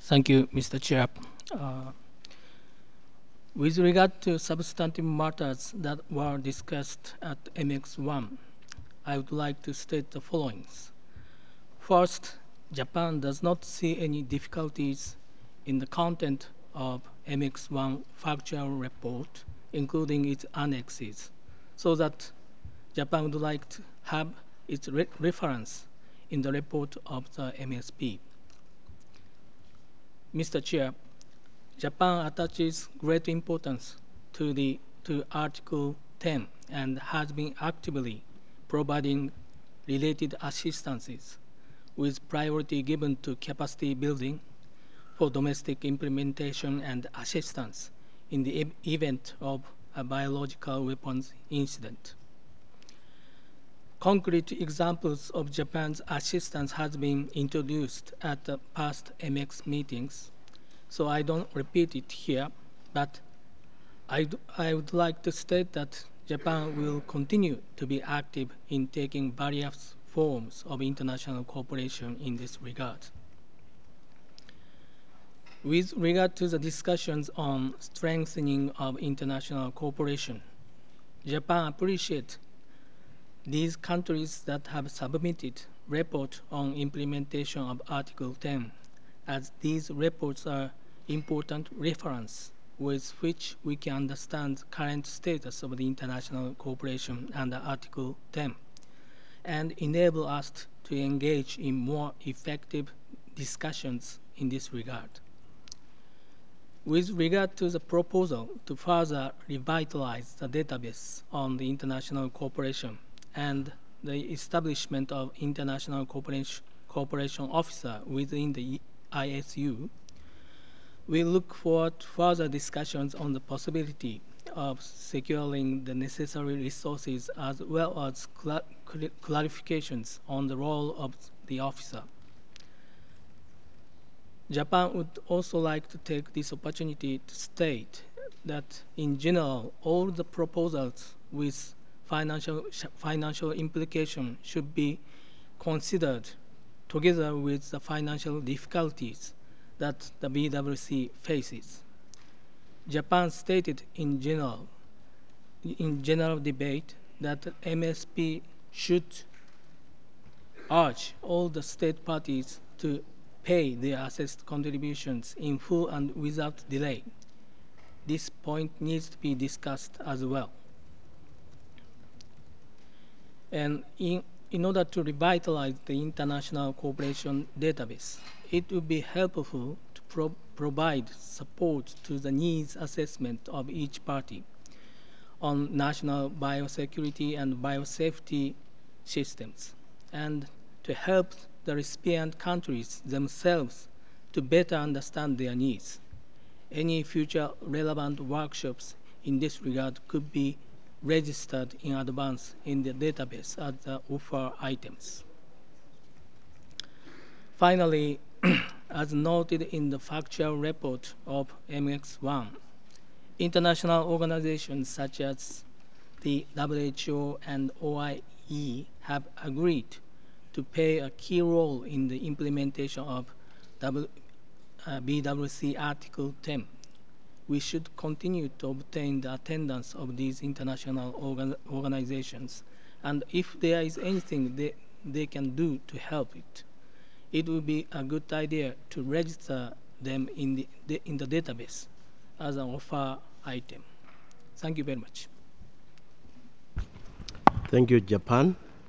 Thank you, Mr. Chair. Uh, with regard to substantive matters that were discussed at MX1, I would like to state the following. First, Japan does not see any difficulties in the content of MX1 factual report, including its annexes, so that Japan would like to have its reference in the report of the MSP. Mr. Chair, Japan attaches great importance to Article 10 and has been actively providing related assistances with priority given to capacity building for domestic implementation and assistance in the event of a biological weapons incident. Concrete examples of Japan's assistance has been introduced at the past MX meetings, so I don't repeat it here, but I would like to state that Japan will continue to be active in taking various forms of international cooperation in this regard. With regard to the discussions on strengthening of international cooperation, Japan appreciates these countries that have submitted reports on implementation of Article 10, as these reports are important reference with which we can understand the current status of the international cooperation under Article 10 and enable us to engage in more effective discussions in this regard. With regard to the proposal to further revitalize the database on the international cooperation and the establishment of international cooperation officer within the ISU, we look forward to further discussions on the possibility of securing the necessary resources as well as clarifications on the role of the officer. Japan would also like to take this opportunity to state that in general, all the proposals with financial implication should be considered together with the financial difficulties that the BWC faces. Japan stated in general debate that MSP should urge all the state parties to pay their assessed contributions in full and without delay. This point needs to be discussed as well. And in order to revitalize the international cooperation database, it would be helpful to provide support to the needs assessment of each party on national biosecurity and biosafety systems, and to help the recipient countries themselves to better understand their needs. Any future relevant workshops in this regard could be registered in advance in the database as the offer items. Finally, as noted in the factual report of MX1, international organizations such as the WHO and OIE have agreed to play a key role in the implementation of BWC Article 10. We should continue to obtain the attendance of these international organizations, and if there is anything they can do to help it would be a good idea to register them in the database as an offer item. Thank you very much. Thank you, Japan.